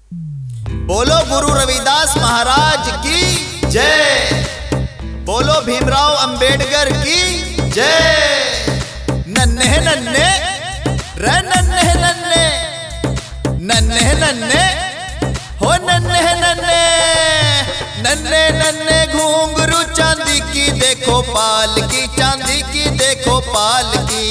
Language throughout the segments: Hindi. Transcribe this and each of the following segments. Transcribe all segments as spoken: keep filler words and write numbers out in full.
बोलो गुरु रविदास महाराज की जय। बोलो भीमराव अंबेडकर की जय। नन्हे नन्हे रे नन्हे नन्हे नन्हे नन्हे हो नन्हे नन्हे नन्हे नन्हे घुंघरू चांदी की देखो पाल की, चांदी की देखो पाल की।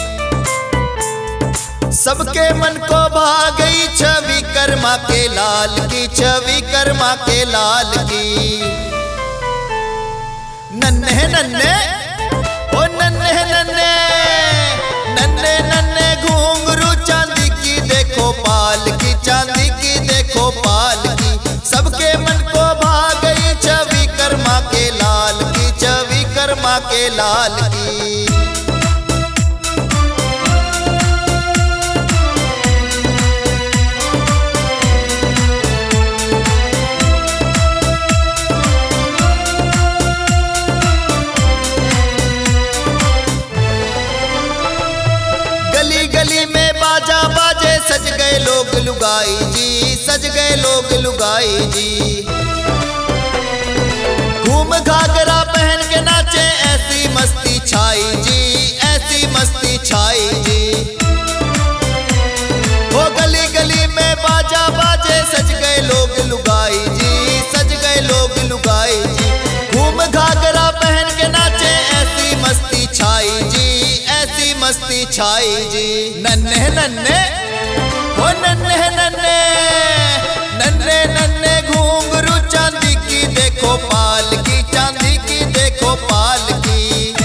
सबके मन को भा गई छवि कर्मा के लाल की, छवि कर्मा के लाल की। नन्हे नन्हे ओ नन्हे नन्हे नन्हे नन्हे घुंघरू चांदी की देखो पाल की, चांदी की देखो पाल की। सबके मन को भा गई छवि कर्मा के लाल की, छवि कर्मा के लाल की। गली में बाजा बाजे सज गए लोग लुगाई जी, सज गए लोग लुगाई जी। घूम घाघरा पहन के नाचे ऐसी मस्ती छाई जी, ऐसी मस्ती छाई जी। वो गली गली में बाजा बाजे सज गए लोग लुगाई जी, सज गए लोग लुगाई जी। घूम घाघरा पहन के नाचे ऐसी मस्ती छाई जी, ऐसी मस्ती छाई जी। नन्हे नन्हे हो नन्हे नन्हे नन्हे नन्हे घुंघरू चांदी की देखो पाल की, चांदी की देखो पाल की।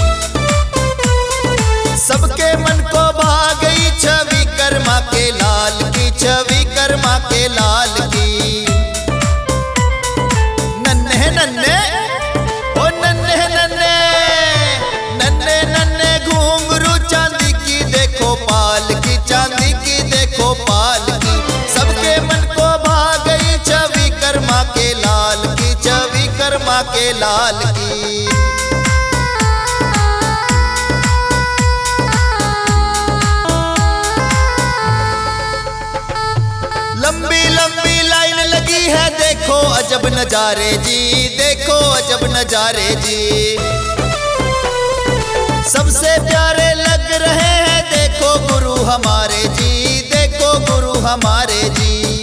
सबके मन को भा गई छवि कर्मा के लाल की, छवि कर्मा के लाल की। नन्हे नन्हे हो नन्हे नन्हे नन्हे नन्हे घुंघरू चांदी की देखो पाल की, चांदी की देखो पाल की। सबके मन को भा गई छवि कर्मा के लाल की, छवि कर्मा के लाल की। लंबी लंबी लाइन लगी है देखो अजब नजारे जी, देखो अजब नजारे जी। सबसे प्यारे लग रहे हैं देखो गुरु हमारे जी, देखो गुरु हमारे जी।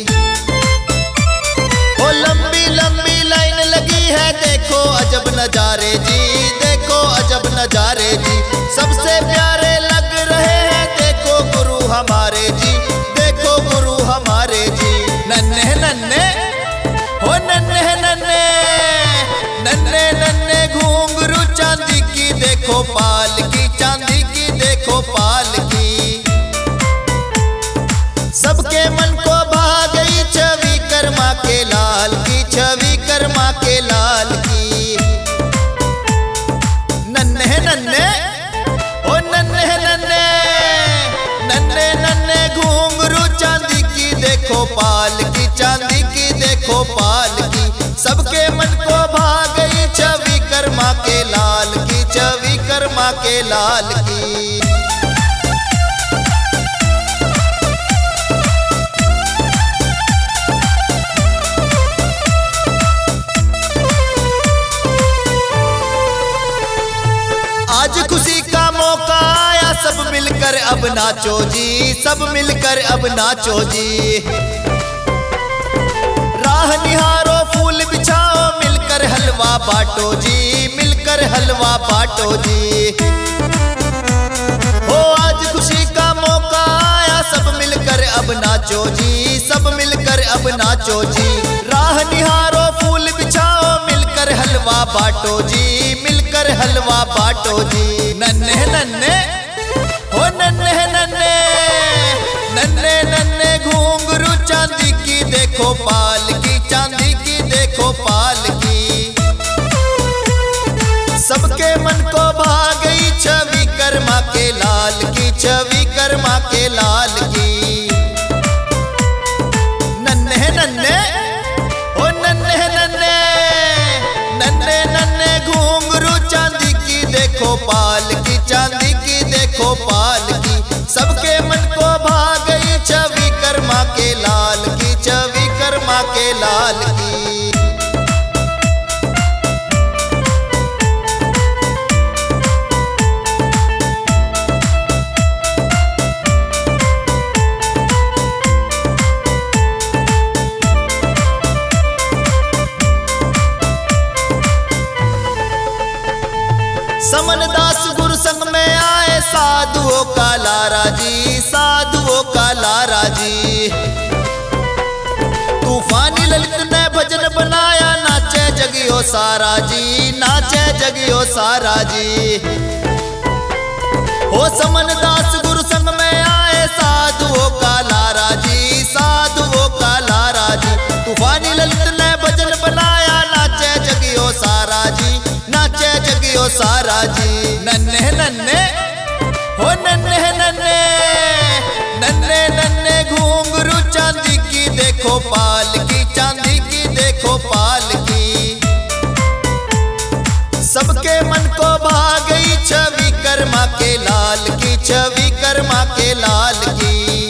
ओ लंबी लंबी लाइन लगी है देखो अजब नजारे जी, देखो अजब नजारे जी। सबसे प्यारे लग रहे हैं देखो गुरु हमारे जी, देखो गुरु हमारे जी। नन्हे नन्हे हो नन्हे नन्हे नन्हे नन्हे घुंघरू चांदी की देखो पाल की, चांदी की देखो पाल की। सबके मन को भा गई छवि कर्मा के लाल की, छवि कर्मा के लाल की। नन्हे नन्हे ओ नन्हे नन्हे नन्हे नन्हे घुंघरू चांदी की देखो पाल की, चांदी की देखो पाल की। सबके मन को भा गई छवि कर्मा के लाल की, छवि कर्मा के लाल की। आज खुशी का मौका आया सब मिलकर अब नाचो जी, सब मिलकर अब नाचो जी। राह निहारो फूल बिछाओ मिलकर हलवा बांटो जी, मिलकर हलवा बांटो जी। हो आज खुशी का मौका आया सब मिलकर अब नाचो जी, सब मिलकर अब नाचो जी। राह निहारो फूल बिछाओ मिलकर हलवा बांटो जी, मिलकर हलवा बांटो जी। नन्हे नन्हे हो नन्हे नन्हे नन्हे नन्हे घुंघरू चांदी की देखो पाल की, चांदी की देखो पाल की। सबके मन को भा गई छवि कर्मा के लाल की, छवि कर्मा के लाल की। नन्हे नन्हे ओ नन्हे नन्हे नन्हे नन्हे घुंघरू चांदी की देखो पाल की, चांदी की देखो पाल की। सबके मन को भा गई छवि कर्मा के लाल की, छवि कर्मा कर्मा के लाल की। समनदास गुरु संग में आए साधुओं का लारा जी, साधुओं का लारा जी। तूफानी ललित ने भजन बनाया, नाचे जगियो सारा जी, नाचे जगियो सारा जी। हो समनदास गुरु संग में आए साधुओं का लारा जी, साधुओं का लारा जी। तूफानी ललित ने भजन बनाया, नाचे जगियो सारा जी, नाचे जगियो सारा जी। नन्हे नन्हे हो नन्हे नन्हे नन्हे नन्हे घुंघरू चांदी की देखो पाल की, चांदी की देखो पाल की। सबके मन को भा गई छवि कर्मा के लाल की, छवि कर्मा के लाल की।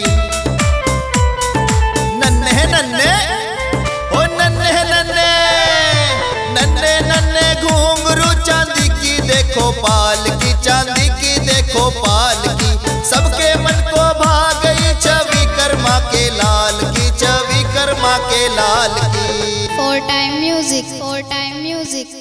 नन्हे नन्हे हो नन्हे नन्हे नन्हे नन्हे घुंघरू चांदी की देखो पाल की, चांदी की देखो पाल की। सबके मन को भा गई छवि कर्मा के लाल की, छवि कर्मा के लाल की। Four time music, four time music.